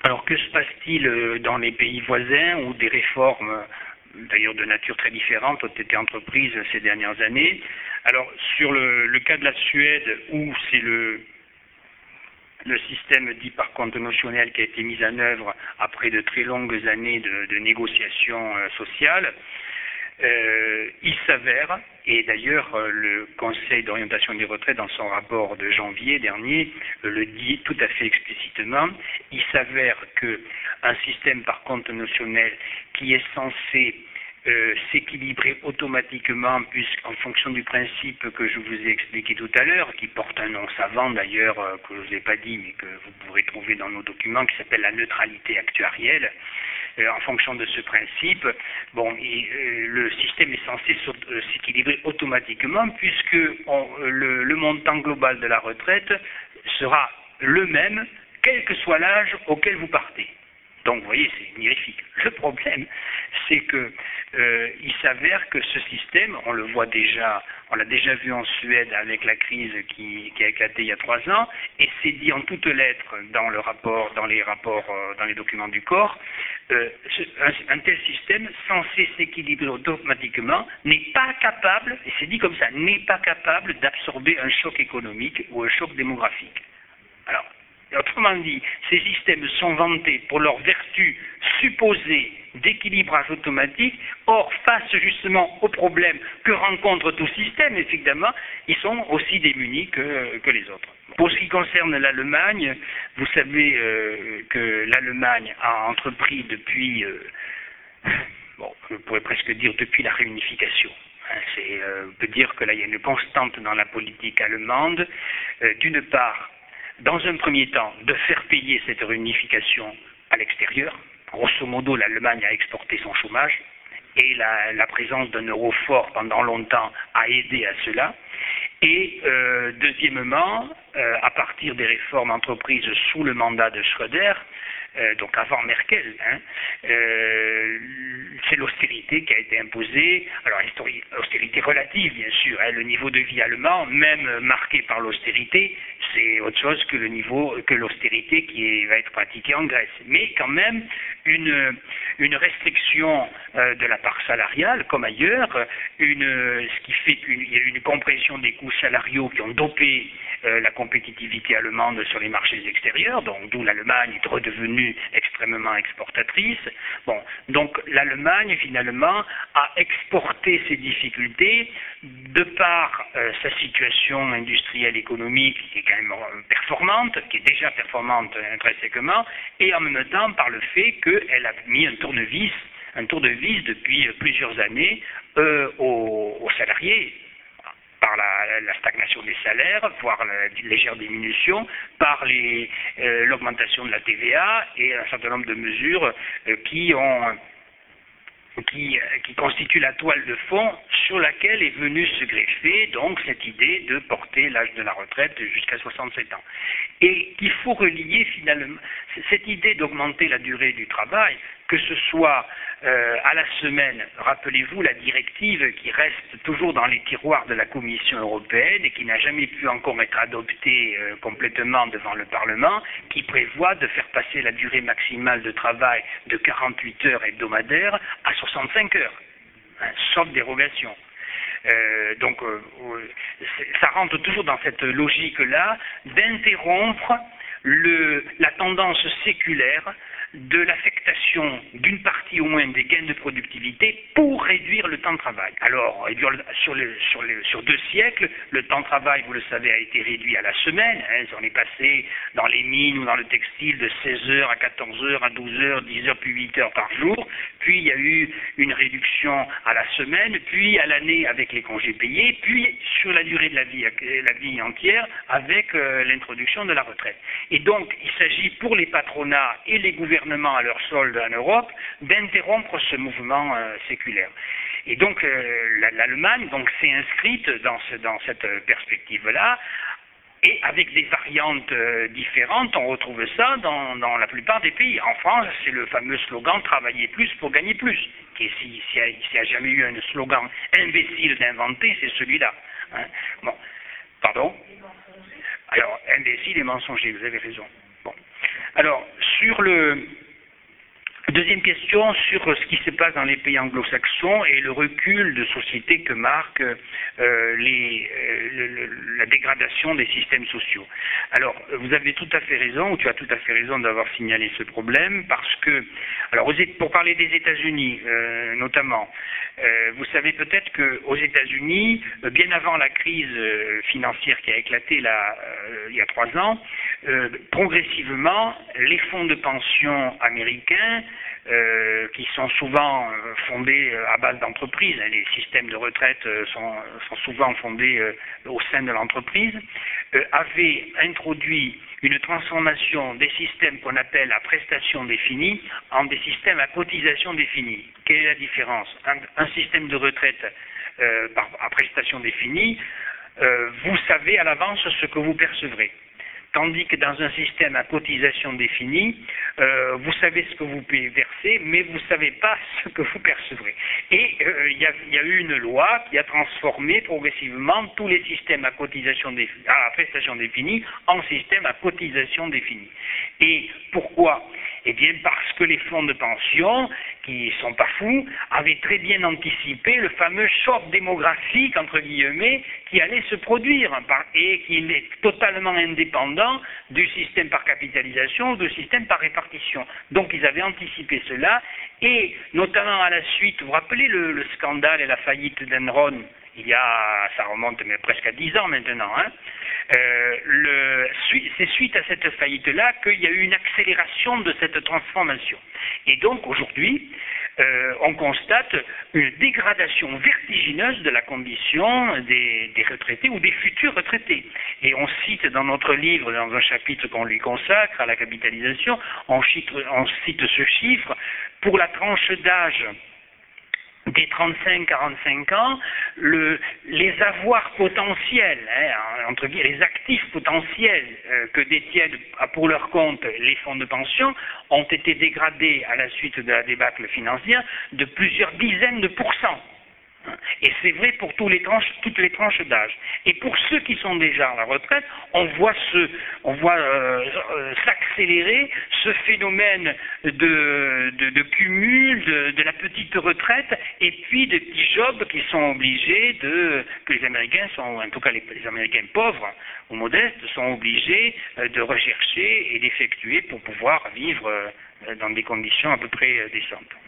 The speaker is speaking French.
Alors, que se passe-t-il dans les pays voisins où des réformes, d'ailleurs de nature très différente, ont été entreprises ces dernières années? Alors, sur le cas de la Suède, où c'est le système dit par compte notionnel qui a été mis en œuvre après de très longues années de négociations sociales, il s'avère, et d'ailleurs le Conseil d'orientation des retraites dans son rapport de janvier dernier le dit tout à fait explicitement, il s'avère qu'un système par compte notionnel qui est censé s'équilibrer automatiquement puisqu'en fonction du principe que je vous ai expliqué tout à l'heure, qui porte un nom savant d'ailleurs que je ne vous ai pas dit mais que vous pourrez trouver dans nos documents, qui s'appelle la neutralité actuarielle, en fonction de ce principe, le système est censé s'équilibrer automatiquement puisque le montant global de la retraite sera le même quel que soit l'âge auquel vous partez. Donc, vous voyez, c'est mirifique. Le problème, c'est que il s'avère que ce système, on l'a déjà vu en Suède avec la crise qui a éclaté il y a 3 ans, et c'est dit en toutes lettres dans les documents du corps, un tel système censé s'équilibrer automatiquement n'est pas capable, et c'est dit comme ça, n'est pas capable d'absorber un choc économique ou un choc démographique. Alors, autrement dit, ces systèmes sont vantés pour leur vertu supposée d'équilibrage automatique. Or, face justement aux problèmes que rencontre tout système, évidemment, ils sont aussi démunis que les autres. Pour ce qui concerne l'Allemagne, vous savez que l'Allemagne a entrepris depuis, je pourrais presque dire depuis la réunification. On peut dire que là, il y a une constante dans la politique allemande. D'une part, dans un premier temps, de faire payer cette réunification à l'extérieur. Grosso modo, l'Allemagne a exporté son chômage et la présence d'un euro fort pendant longtemps a aidé à cela. Et deuxièmement, à partir des réformes entreprises sous le mandat de Schröder, donc avant Merkel, c'est l'austérité qui a été imposée, alors austérité relative bien sûr, le niveau de vie allemand, même marqué par l'austérité, c'est autre chose que l'austérité qui va être pratiquée en Grèce, mais quand même une restriction de la part salariale comme ailleurs, ce qui fait qu'il y a eu une compression des coûts salariaux qui ont dopé la compétitivité allemande sur les marchés extérieurs, donc d'où l'Allemagne est redevenue extrêmement exportatrice. Donc l'Allemagne finalement a exporté ses difficultés de par sa situation industrielle économique qui est quand même performante, qui est déjà performante intrinsèquement, et en même temps par le fait qu'elle a mis un tour de vis depuis plusieurs années aux salariés, par la stagnation des salaires, voire la légère diminution, par l'augmentation de la TVA et un certain nombre de mesures qui constituent la toile de fond sur laquelle est venue se greffer donc cette idée de porter l'âge de la retraite jusqu'à 67 ans. Et qu'il faut relier finalement cette idée d'augmenter la durée du travail, que ce soit à la semaine, rappelez-vous la directive qui reste toujours dans les tiroirs de la Commission européenne et qui n'a jamais pu encore être adoptée complètement devant le Parlement, qui prévoit de faire passer la durée maximale de travail de 48 heures hebdomadaires à 65 heures, sauf dérogation. Ça rentre toujours dans cette logique-là d'interrompre la tendance séculaire de l'affectation d'une partie au moins des gains de productivité pour réduire le temps de travail. Alors, sur 2 siècles, le temps de travail, vous le savez, a été réduit à la semaine. On est passé dans les mines ou dans le textile de 16 heures à 14 heures, à 12 heures, 10 heures, puis 8 heures par jour. Puis il y a eu une réduction à la semaine, puis à l'année avec les congés payés, puis sur la durée de la vie entière avec l'introduction de la retraite. Et donc, il s'agit pour les patronats et les gouvernements à leur solde en Europe d'interrompre ce mouvement séculaire. Et donc l'Allemagne s'est inscrite dans cette perspective-là, et avec des variantes différentes, on retrouve ça dans la plupart des pays. En France, c'est le fameux slogan « Travailler plus pour gagner plus », qui s'il n'y a jamais eu un slogan imbécile d'inventer, c'est celui-là. Pardon ? Alors, imbécile et mensonger, vous avez raison. Alors, Sur deuxième question, sur ce qui se passe dans les pays anglo-saxons et le recul de société que marque la dégradation des systèmes sociaux. Alors, vous avez tout à fait raison, ou tu as tout à fait raison d'avoir signalé ce problème, parce que, alors pour parler des États-Unis notamment, vous savez peut-être qu'aux États-Unis, bien avant la crise financière qui a éclaté il y a 3 ans, progressivement, les fonds de pension américains, qui sont souvent fondés à base d'entreprises, les systèmes de retraite sont souvent fondés au sein de l'entreprise, avaient introduit une transformation des systèmes qu'on appelle à prestation définie en des systèmes à cotisation définie. Quelle est la différence? Un système de retraite à prestation définie, vous savez à l'avance ce que vous percevrez. Tandis que dans un système à cotisation définie, vous savez ce que vous pouvez verser, mais vous ne savez pas ce que vous percevrez. Et il y a eu une loi qui a transformé progressivement tous les systèmes à prestation définie en systèmes à cotisation définie. Et pourquoi? Eh bien parce que les fonds de pension, qui sont pas fous, avaient très bien anticipé le fameux choc démographique, entre guillemets, qui allait se produire, et qui est totalement indépendant du système par capitalisation ou du système par répartition. Donc ils avaient anticipé cela, et notamment à la suite, vous vous rappelez le scandale et la faillite d'Enron, ça remonte mais presque à 10 ans maintenant, hein. C'est suite à cette faillite-là qu'il y a eu une accélération de cette transformation. Et donc aujourd'hui, on constate une dégradation vertigineuse de la condition des retraités ou des futurs retraités. Et on cite dans notre livre, dans un chapitre qu'on lui consacre à la capitalisation, on cite ce chiffre pour la tranche d'âge des 35-45 ans, les avoirs potentiels, entre guillemets, les actifs potentiels que détiennent pour leur compte les fonds de pension ont été dégradés à la suite de la débâcle financière de plusieurs dizaines de pourcents. Et c'est vrai pour toutes les tranches d'âge. Et pour ceux qui sont déjà à la retraite, on voit s'accélérer ce phénomène de cumul de la petite retraite et puis des petits jobs qui sont obligés que les Américains en tout cas les Américains pauvres ou modestes sont obligés de rechercher et d'effectuer pour pouvoir vivre dans des conditions à peu près décentes.